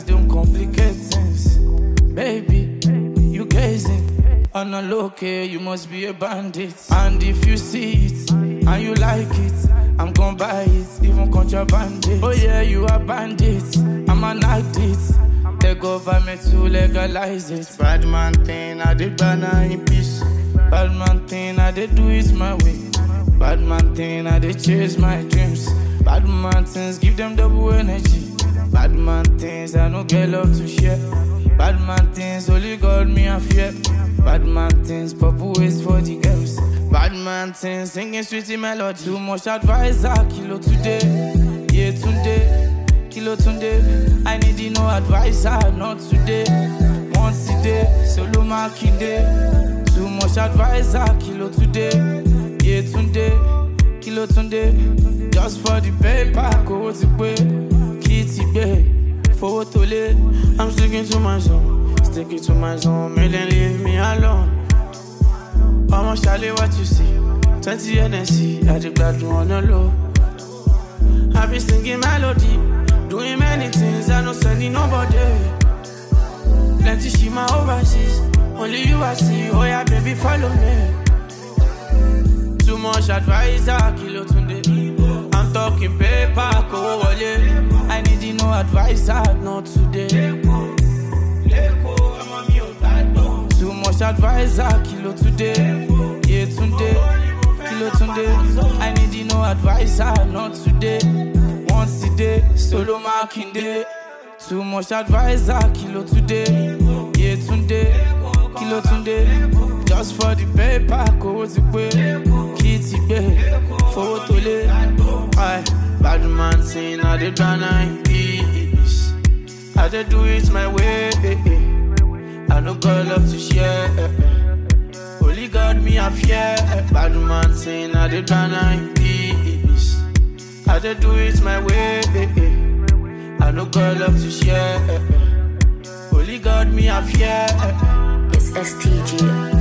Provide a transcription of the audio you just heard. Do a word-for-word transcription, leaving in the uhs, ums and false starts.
don't complicate things. Baby, you gazing on a low key, you must be a bandit. And if you see it and you like it, I'm gon' buy it, even contraband it. Oh yeah, you are bandit, I'm an addict. The government to legalize it. Bad man thing, I did banana in peace. Bad man thing, I did do it my way. Bad man thing, I did chase my dreams. Bad man things, give them double energy. Bad man things, I no get love to share. Bad man things, only God me a fear. Bad man things, purple waste for the girls. Bad man things, singing sweetie melody. Too much advisor, kilo today. Yeah, today, kilo today. I need you no advisor, not today. Once a day, solo marking day. Too much advisor, kilo today. Yeah, today, kilo today. Just for the paper, go to pay. Kitty bay, for to lay. I'm sticking to my zone, sticking to my zone. Make them leave me alone. Almost Charlie, what you see? twenty N S C, I just got you on the low. I be singing melody, doing many things, I don't sending nobody. Plenty she my overseas, only you I see. Oh yeah, baby, follow me. Too much advisor, kilo tunde. I'm talking paper, go wale. I need you no advisor, not today. Too much advisor, kilo today. Yeah, today, kilo today. I need you no advisor, not today. Once a day, solo marking day. Too much advisor, kilo today. Yeah, today, kilo today. Just for the paper, go to pay. Kitty bay, for to lay. Aye, bad man saying I did banana in peace. I did do it my way. I no got love to share. Only God me a fear. Bad man saying I did banana in peace. I did do it my way. I no got love to share. Only God me a fear. It's S T G.